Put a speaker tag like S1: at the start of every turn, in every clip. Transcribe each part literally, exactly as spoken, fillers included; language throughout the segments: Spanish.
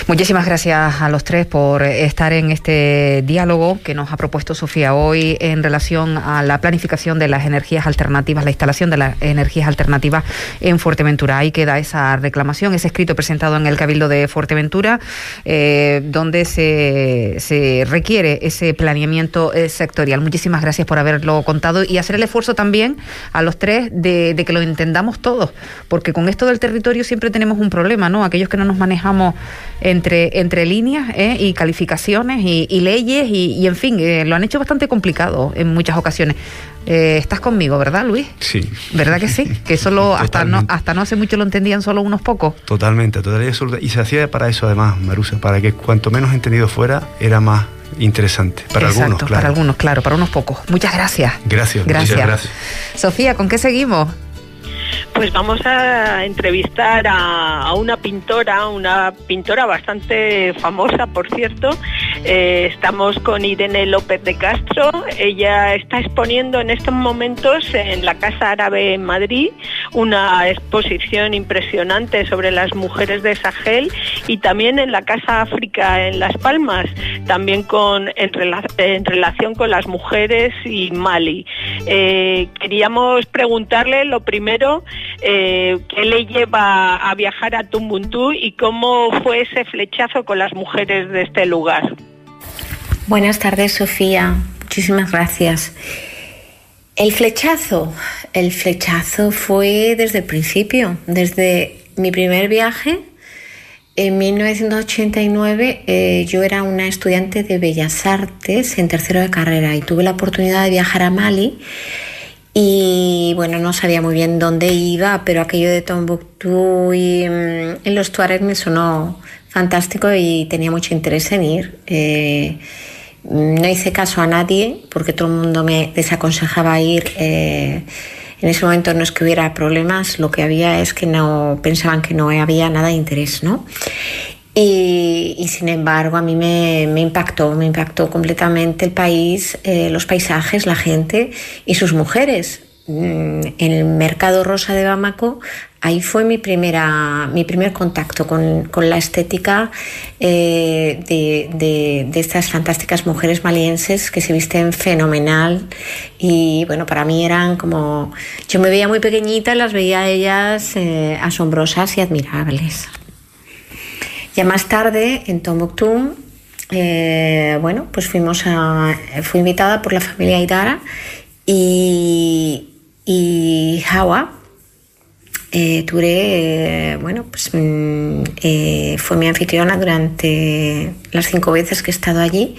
S1: Muchísimas gracias a los tres por estar en este diálogo que nos ha propuesto Sofía hoy en relación a la planificación de las energías alternativas, la instalación de las energías alternativas en Fuerteventura. Ahí queda esa reclamación, ese escrito presentado en el Cabildo de Fuerteventura, eh, donde se, se requiere ese planeamiento eh, sectorial. Muchísimas gracias por haberlo contado y hacer el esfuerzo también a los tres de, de que lo entendamos todos, porque con esto del territorio siempre tenemos un problema, ¿no? Aquellos que no nos manejamos entre, entre líneas ¿eh? y calificaciones y, y leyes y, y en fin, eh, lo han hecho bastante complicado en muchas ocasiones. Eh, estás conmigo, ¿verdad, Luis?
S2: Sí.
S1: ¿Verdad que sí? Que solo hasta no, hasta no hace mucho lo entendían solo unos pocos.
S2: Totalmente, totalmente. Y se hacía para eso además, Marusa, para que cuanto menos entendido fuera, era más interesante. Para
S1: Exacto,
S2: algunos, claro.
S1: Para algunos, claro, para unos pocos. Muchas gracias.
S2: Gracias,
S1: gracias.
S2: Muchas gracias.
S1: Sofía, ¿con qué seguimos?
S3: Pues vamos a entrevistar a, a una pintora, una pintora bastante famosa, por cierto. Eh, estamos con Irene López de Castro. Ella está exponiendo en estos momentos en la Casa Árabe en Madrid una exposición impresionante sobre las mujeres de Sahel y también en la Casa África en Las Palmas, también con en, rela, en relación con las mujeres y Mali. Eh, queríamos preguntarle lo primero, Eh, qué le lleva a viajar a Tumbuntu y cómo fue ese flechazo con las mujeres de este lugar.
S4: Buenas tardes, Sofía. Muchísimas gracias. El flechazo, el flechazo fue desde el principio, desde mi primer viaje. En mil novecientos ochenta y nueve eh, yo era una estudiante de Bellas Artes en tercero de carrera y tuve la oportunidad de viajar a Mali. Y bueno, no sabía muy bien dónde iba, pero aquello de Tombuctú y mmm, en los Tuareg me sonó fantástico y tenía mucho interés en ir. Eh, no hice caso a nadie porque todo el mundo me desaconsejaba ir. Eh, en ese momento no es que hubiera problemas, lo que había es que no pensaban que no había nada de interés, ¿no? Y, y sin embargo a mí me, me impactó, me impactó completamente el país, eh, los paisajes, la gente y sus mujeres. En el mercado rosa de Bamako, ahí fue mi primera, mi primer contacto con, con la estética eh, de, de, de estas fantásticas mujeres malienses que se visten fenomenal y bueno, para mí eran como, yo me veía muy pequeñita y las veía a ellas eh, asombrosas y admirables. Ya más tarde, en Tombuctú, eh, bueno, pues fuimos a, fui invitada por la familia Aidara y, y Hawa eh, Touré, eh, bueno, pues eh, fue mi anfitriona durante las cinco veces que he estado allí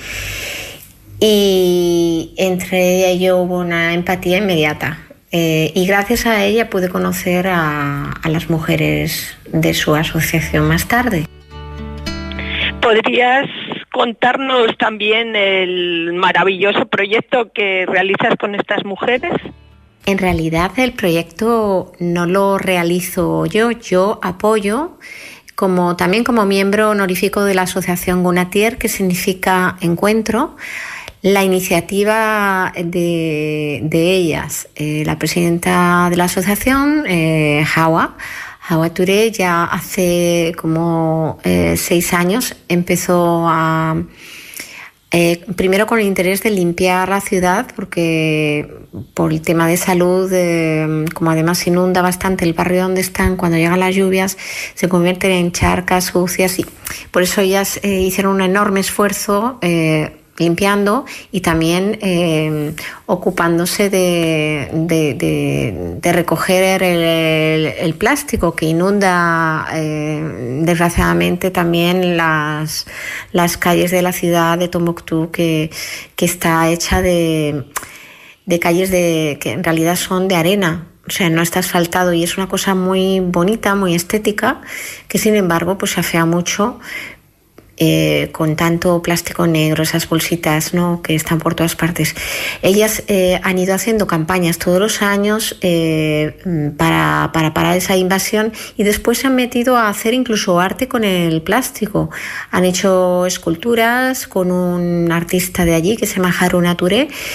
S4: y entre ella y yo hubo una empatía inmediata. Eh, y gracias a ella pude conocer a, a las mujeres de su asociación más tarde.
S3: ¿Podrías contarnos también el maravilloso proyecto que realizas con estas mujeres?
S4: En realidad el proyecto no lo realizo yo, yo apoyo como, también como miembro honorífico de la asociación Gunatier, que significa encuentro, la iniciativa de, de ellas. Eh, la presidenta de la asociación, eh, Hawa, Hawa Touré, ya hace como eh, seis años empezó a, eh, primero con el interés de limpiar la ciudad, porque por el tema de salud, eh, como además se inunda bastante el barrio donde están, cuando llegan las lluvias se convierten en charcas sucias y por eso ellas eh, hicieron un enorme esfuerzo eh, limpiando y también eh, ocupándose de, de, de, de recoger el, el, el plástico que inunda eh, desgraciadamente también las, las calles de la ciudad de Tombuctú, que, que está hecha de, de calles de, que en realidad son de arena. O sea, no está asfaltado y es una cosa muy bonita, muy estética, que sin embargo pues se afea mucho Eh, con tanto plástico negro, esas bolsitas, ¿no?, que están por todas partes. Ellas eh, han ido haciendo campañas todos los años eh, para, para parar esa invasión y después se han metido a hacer incluso arte con el plástico. Han hecho esculturas con un artista de allí que se llama Haruna Touré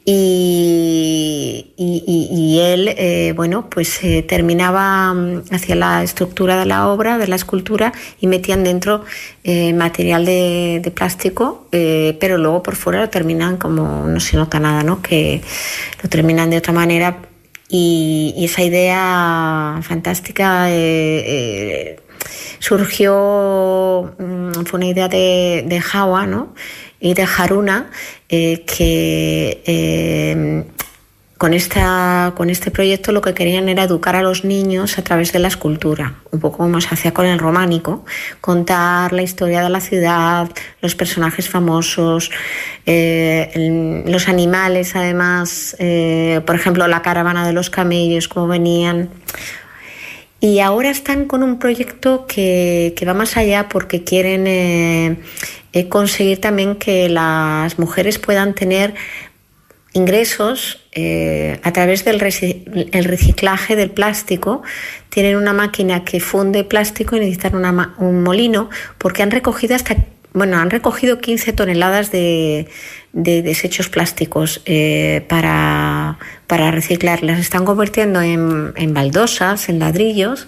S4: Y, y, y él, eh, bueno, pues eh, terminaba hacia la estructura de la obra, de la escultura, y metían dentro eh, material de, de plástico, eh, pero luego por fuera lo terminan como no se nota nada, ¿no? Que lo terminan de otra manera. Y, y esa idea fantástica eh, eh, surgió, fue una idea de, de Hawa, ¿no? Y de Haruna, eh, que eh, con, esta, con este proyecto lo que querían era educar a los niños a través de la escultura, un poco como se hacía con el románico, contar la historia de la ciudad, los personajes famosos, eh, el, los animales, además, eh, por ejemplo, la caravana de los camellos, cómo venían. Y ahora están con un proyecto que, que va más allá porque quieren eh, eh, conseguir también que las mujeres puedan tener ingresos eh, a través del reci- el reciclaje del plástico. Tienen una máquina que funde plástico y necesitan una, un molino porque han recogido hasta bueno han recogido quince toneladas de, de desechos plásticos eh, para, para reciclar. Las están convirtiendo en, en baldosas, en ladrillos.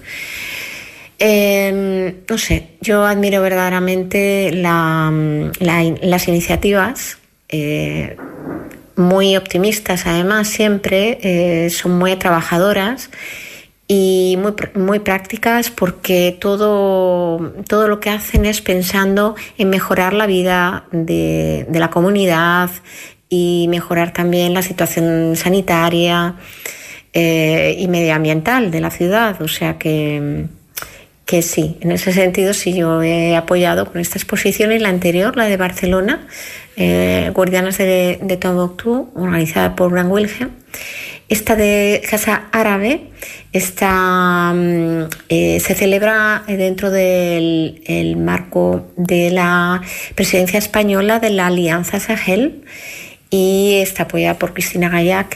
S4: Eh, no sé, yo admiro verdaderamente la, la, las iniciativas, eh, muy optimistas además siempre, eh, son muy trabajadoras y muy, muy prácticas porque todo, todo lo que hacen es pensando en mejorar la vida de, de la comunidad y mejorar también la situación sanitaria eh, y medioambiental de la ciudad. O sea que, que sí, en ese sentido sí yo he apoyado con esta exposición y la anterior, la de Barcelona, eh, Guardianas de, de Tombuctú, organizada por Gran Wilhelm. Esta de Casa Árabe está, eh, se celebra dentro del el marco de la presidencia española de la Alianza Sahel y está apoyada por Cristina Gallac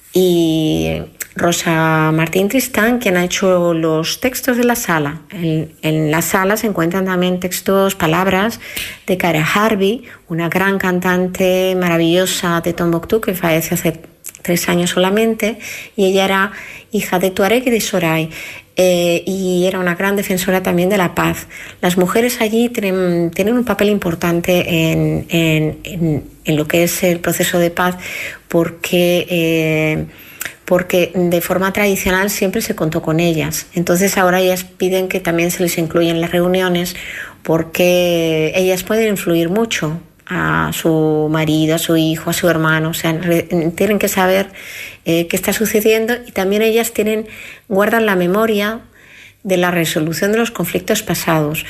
S4: y Rosa Martín Tristán, quien ha hecho los textos de la sala. En, en la sala se encuentran también textos, palabras de Cara Harvey, una gran cantante maravillosa de Tombuctú que fallece hace tres años solamente, y ella era hija de Tuareg y de Soray, eh, y era una gran defensora también de la paz. Las mujeres allí tienen, tienen un papel importante en, en, en, en lo que es el proceso de paz, porque, eh, porque de forma tradicional siempre se contó con ellas. Entonces ahora ellas piden que también se les incluya en las reuniones, porque ellas pueden influir mucho a su marido, a su hijo, a su hermano. O sea, re, tienen que saber eh, qué está sucediendo, y también ellas tienen, guardan la memoria de la resolución de los conflictos pasados.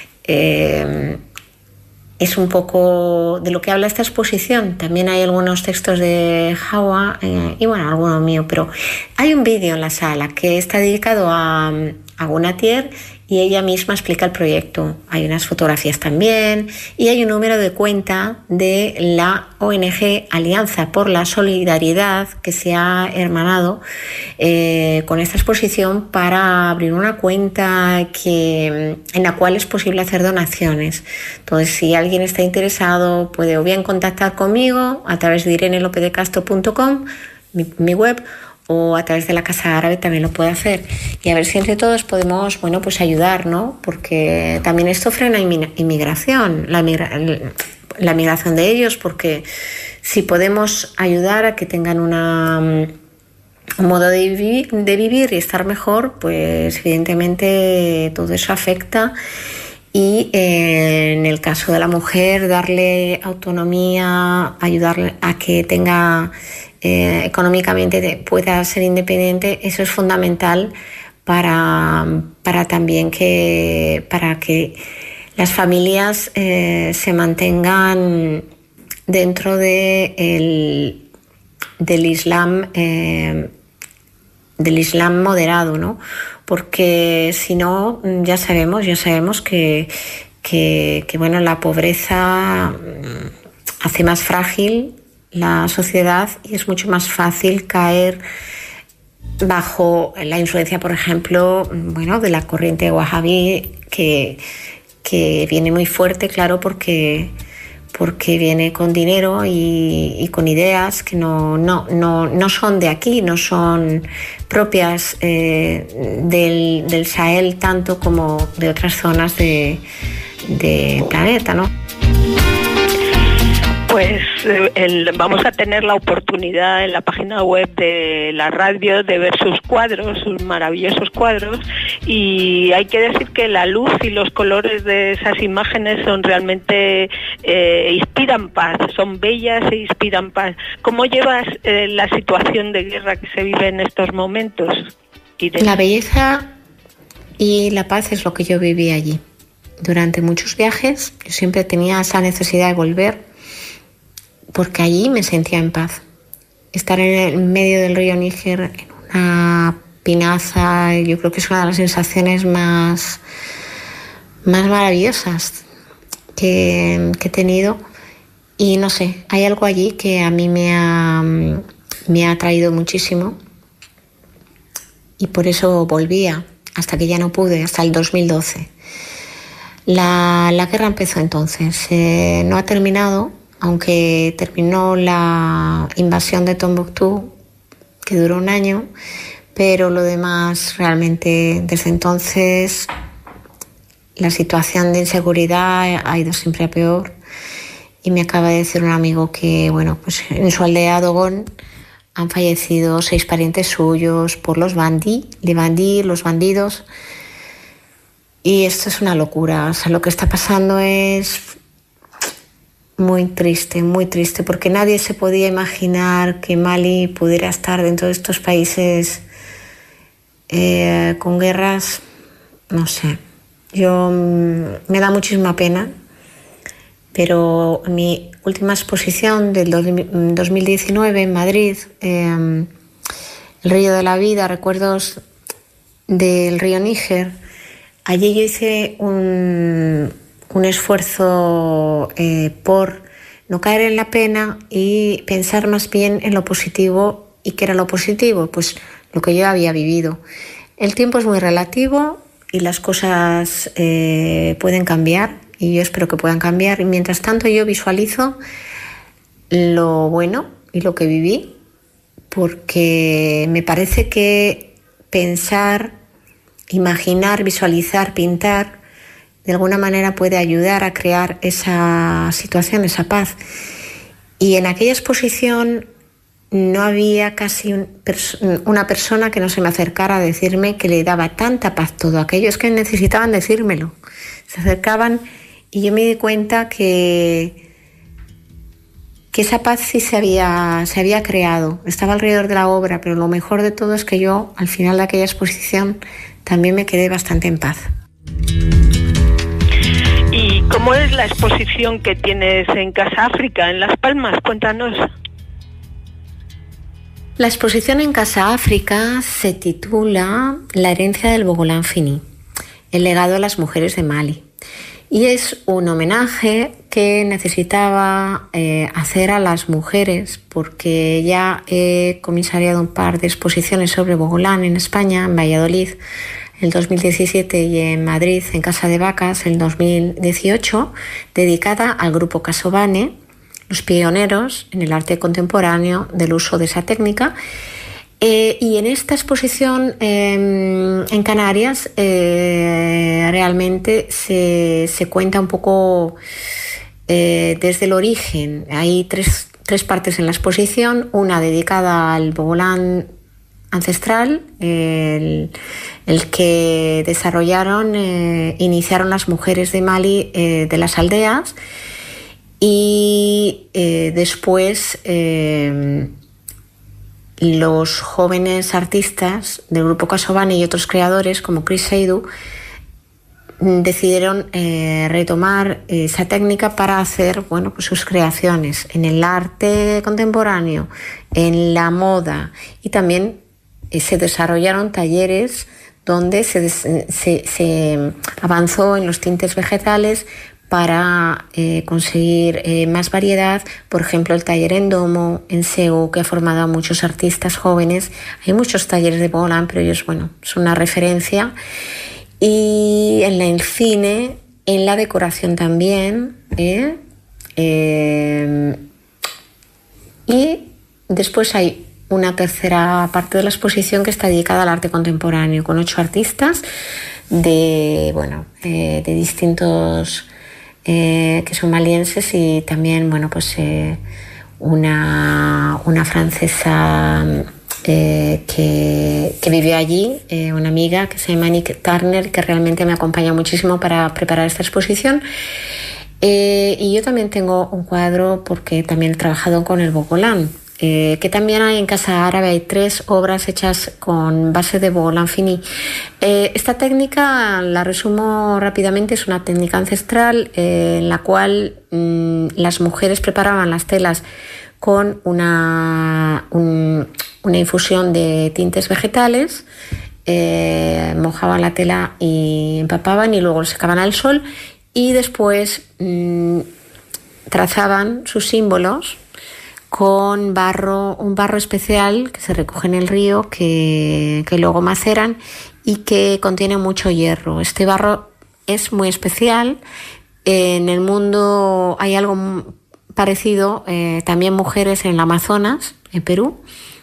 S4: Eh, es un poco de lo que habla esta exposición. También hay algunos textos de Hawa eh, y bueno, alguno mío, pero hay un vídeo en la sala que está dedicado a, a Gunatier, y ella misma explica el proyecto. Hay unas fotografías también y hay un número de cuenta de la O N G Alianza por la Solidaridad, que se ha hermanado eh, con esta exposición para abrir una cuenta que, en la cual es posible hacer donaciones. Entonces, si alguien está interesado, puede o bien contactar conmigo a través de irene lopez de castro punto com, mi, mi web, o a través de la Casa Árabe también lo puede hacer. Y a ver si entre todos podemos, bueno, pues ayudar, ¿no? Porque también esto frena inmigración, la, migra la migración de ellos, porque si podemos ayudar a que tengan una, un modo de, vivi de vivir y estar mejor, pues evidentemente todo eso afecta. Y eh, en el caso de la mujer, darle autonomía, ayudarle a que tenga Eh, económicamente pueda ser independiente, eso es fundamental para, para también que, para que las familias eh, se mantengan dentro de el, del Islam eh, del Islam moderado, ¿no? Porque si no, ya sabemos, ya sabemos que, que, que bueno, la pobreza hace más frágil la sociedad y es mucho más fácil caer bajo la influencia, por ejemplo, bueno, de la corriente wahhabí, que, que viene muy fuerte, claro, porque, porque viene con dinero y, y con ideas que no, no, no, no son de aquí, no son propias eh, del, del Sahel tanto como de otras zonas de, del planeta, ¿no?
S3: Pues eh, el, vamos a tener la oportunidad en la página web de la radio de ver sus cuadros, sus maravillosos cuadros, y hay que decir que la luz y los colores de esas imágenes son realmente, eh, inspiran paz, son bellas e inspiran paz. ¿Cómo llevas eh, la situación de guerra que se vive en estos momentos? Irene.
S4: La belleza y la paz es lo que yo viví allí. Durante muchos viajes yo siempre tenía esa necesidad de volver, porque allí me sentía en paz. Estar en el medio del río Níger, en una pinaza, yo creo que es una de las sensaciones más, más maravillosas que, que he tenido. Y no sé, hay algo allí que a mí me ha, me ha atraído muchísimo. Y por eso volvía, hasta que ya no pude, hasta el dos mil doce. La, la guerra empezó entonces, eh, no ha terminado, aunque terminó la invasión de Tombuctú, que duró un año, pero lo demás realmente desde entonces la situación de inseguridad ha ido siempre a peor. Y me acaba de decir un amigo que, bueno, pues en su aldea Dogon han fallecido seis parientes suyos por los bandí, de bandí, los bandidos. Y esto es una locura. O sea, lo que está pasando es muy triste, muy triste, porque nadie se podía imaginar que Mali pudiera estar dentro de estos países eh, con guerras. No sé, yo mm, me da muchísima pena, pero mi última exposición del dos mil diecinueve en Madrid, eh, El río de la vida, recuerdos del río Níger, allí yo hice un un esfuerzo eh, por no caer en la pena y pensar más bien en lo positivo. ¿Y qué era lo positivo? Pues lo que yo había vivido. El tiempo es muy relativo y las cosas eh, pueden cambiar, y yo espero que puedan cambiar. Y mientras tanto yo visualizo lo bueno y lo que viví, porque me parece que pensar, imaginar, visualizar, pintar, de alguna manera puede ayudar a crear esa situación, esa paz. Y en aquella exposición no había casi un pers- una persona que no se me acercara a decirme que le daba tanta paz todo aquello. Es que necesitaban decírmelo. Se acercaban y yo me di cuenta que, que esa paz sí se había, se había creado. Estaba alrededor de la obra, pero lo mejor de todo es que yo, al final de aquella exposición, también me quedé bastante en paz.
S3: ¿Y cómo es la exposición que tienes en Casa África, en Las Palmas? Cuéntanos.
S4: La exposición en Casa África se titula La herencia del Bogolán Fini, el legado de las mujeres de Mali. Y es un homenaje que necesitaba eh, hacer a las mujeres, porque ya he comisariado un par de exposiciones sobre Bogolán en España, en Valladolid, el dos mil diecisiete, y en Madrid, en Casa de Vacas, el dos mil dieciocho, dedicada al grupo Casobane, los pioneros en el arte contemporáneo del uso de esa técnica. Eh, y en esta exposición eh, en Canarias eh, realmente se, se cuenta un poco eh, desde el origen. Hay tres, tres partes en la exposición, una dedicada al Bogolán ancestral, el, el que desarrollaron, eh, iniciaron las mujeres de Mali eh, de las aldeas, y eh, después eh, los jóvenes artistas del grupo Casobane y otros creadores como Chris Seydoux decidieron eh, retomar esa técnica para hacer, bueno, pues sus creaciones en el arte contemporáneo, en la moda, y también eh, se desarrollaron talleres donde se, se, se avanzó en los tintes vegetales para eh, conseguir eh, más variedad. Por ejemplo, el taller en Domo, en Segu, que ha formado a muchos artistas jóvenes. Hay muchos talleres de Bogolán, pero ellos, bueno, son una referencia. Y en el cine, en la decoración también, ¿eh? Eh, y después hay una tercera parte de la exposición que está dedicada al arte contemporáneo, con ocho artistas de, bueno, eh, de distintos, eh, que son malienses, y también, bueno, pues eh, una, una francesa eh, que, que vivió allí, eh, una amiga que se llama Nick Turner, que realmente me acompaña muchísimo para preparar esta exposición. Eh, y yo también tengo un cuadro porque también he trabajado con el Bogolán, eh, que también hay en Casa Árabe. Hay tres obras hechas con base de Bogolán Fini. Eh, esta técnica, la resumo rápidamente, es una técnica ancestral eh, en la cual mmm, las mujeres preparaban las telas con una, un, una infusión de tintes vegetales, eh, mojaban la tela y empapaban y luego lo secaban al sol. Y después mmm, trazaban sus símbolos con barro, un barro especial que se recoge en el río, que, que luego maceran y que contiene mucho hierro. Este barro es muy especial. En el mundo hay algo parecido, eh, también mujeres en el Amazonas, en Perú.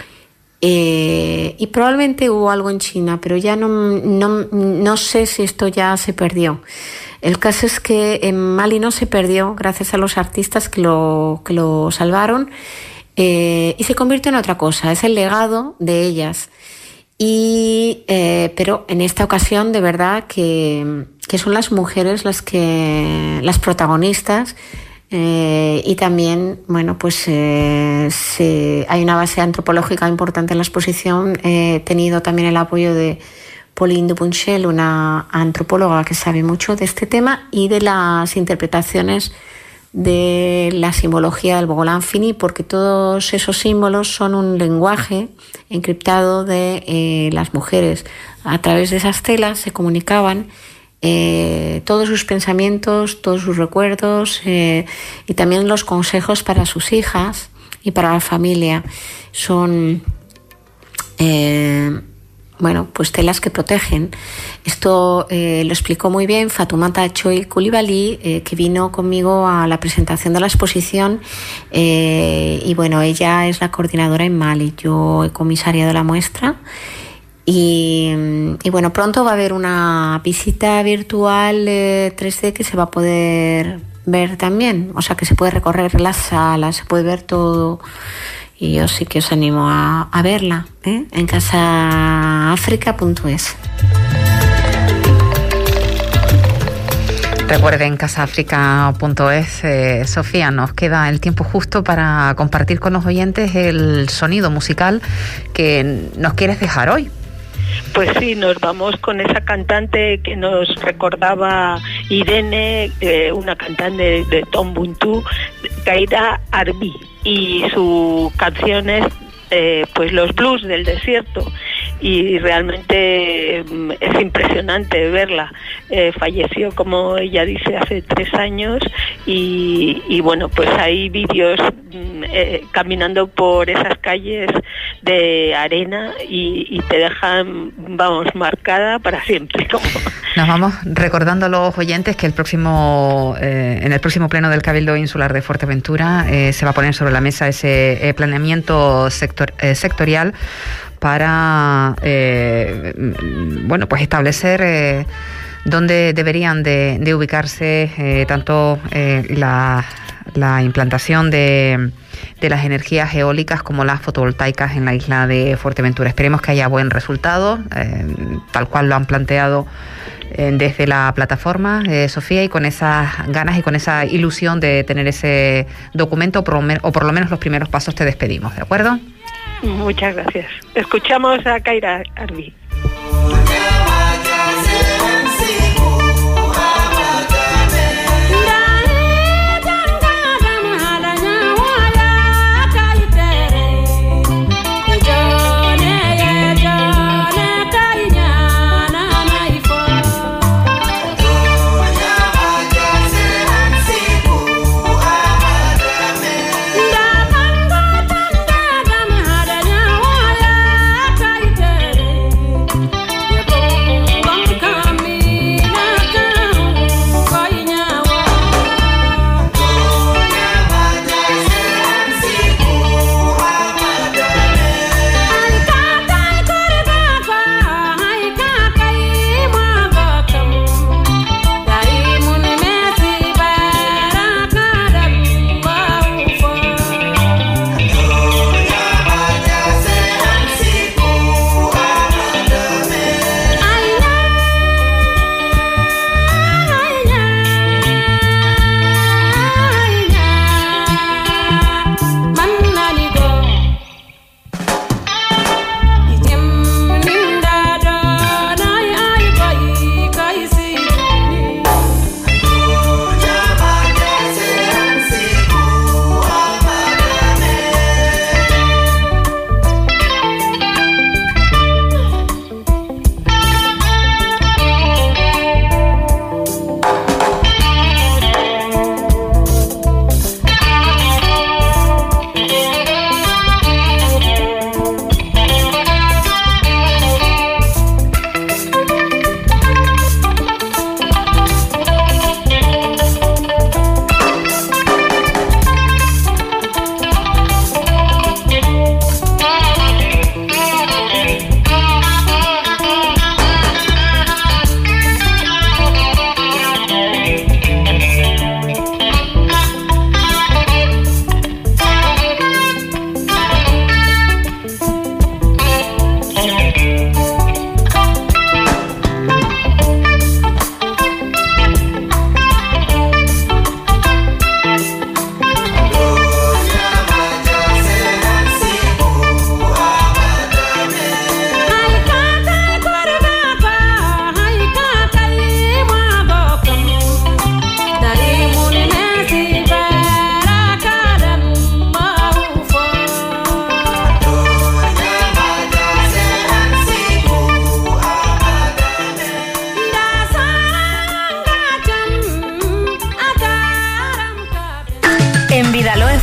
S4: Eh, y probablemente hubo algo en China, pero ya no, no, no sé si esto ya se perdió. El caso es que en Mali no se perdió gracias a los artistas que lo, que lo salvaron, eh, y se convirtió en otra cosa, es el legado de ellas. Y, eh, pero en esta ocasión de verdad que, que son las mujeres las, que, las protagonistas. Eh, y también, bueno, pues eh, se, hay una base antropológica importante en la exposición. He tenido también el apoyo de Pauline Duponchel, una antropóloga que sabe mucho de este tema y de las interpretaciones de la simbología del Bogolán Fini, porque todos esos símbolos son un lenguaje encriptado de eh, las mujeres. A través de esas telas se comunicaban Eh, todos sus pensamientos, todos sus recuerdos, eh, y también los consejos para sus hijas y para la familia. Son eh, bueno, pues telas que protegen. Esto eh, lo explicó muy bien Fatoumata Choi Coulibaly, eh, que vino conmigo a la presentación de la exposición, eh, y bueno, ella es la coordinadora en Mali. Yo he comisariado la muestra. Y, y bueno, pronto va a haber una visita virtual eh, tres D que se va a poder ver también, o sea que se puede recorrer las salas, se puede ver todo, y yo sí que os animo a, a verla, ¿eh? En casa africa punto es.
S1: Recuerden, casa africa punto es. Eh, Sofía, nos queda el tiempo justo para compartir con los oyentes el sonido musical que nos quieres dejar hoy.
S3: Pues sí, nos vamos con esa cantante que nos recordaba Irene, eh, una cantante de, de Tombouctou, Kaira Arbi, y su canción es eh, pues los blues del desierto, y realmente es impresionante verla. Eh, falleció, como ella dice, hace tres años y, y bueno, pues hay vídeos eh, caminando por esas calles de arena y, y te dejan, vamos, marcada para siempre. Como...
S1: Nos vamos recordando a los oyentes que el próximo eh, en el próximo pleno del Cabildo Insular de Fuerteventura eh, se va a poner sobre la mesa ese eh, planeamiento sector, eh, sectorial para eh, bueno, pues establecer eh, dónde deberían de, de ubicarse eh, tanto eh, la, la implantación de, de las energías eólicas como las fotovoltaicas en la isla de Fuerteventura. Esperemos que haya buen resultado, eh, tal cual lo han planteado eh, desde la plataforma, eh, Sofía, y con esas ganas y con esa ilusión de tener ese documento, o por, o por lo menos los primeros pasos. Te despedimos, ¿de acuerdo?
S3: Muchas gracias. Escuchamos a Kaira Arbi.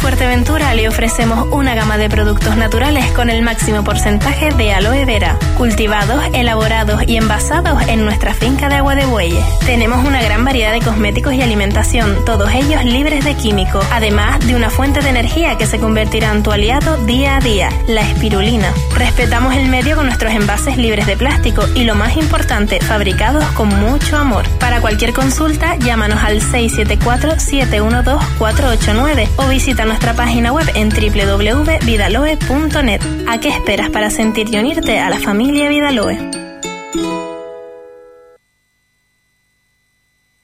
S5: Fuerteventura le ofrecemos una gama de productos naturales con el máximo porcentaje de aloe vera, cultivados, elaborados y envasados en nuestra finca de Agua de Bueyes. Tenemos una gran variedad de cosméticos y alimentación, todos ellos libres de químicos, además de una fuente de energía que se convertirá en tu aliado día a día, la espirulina. Respetamos el medio con nuestros envases libres de plástico y, lo más importante, fabricados con mucho amor. Para cualquier consulta, llámanos al seis siete cuatro, siete uno dos, cuatro ocho nueve o visita nuestra página web en doble u doble u doble u punto vidaloe punto net. ¿A qué esperas para sentir y unirte a la familia Vidaloe?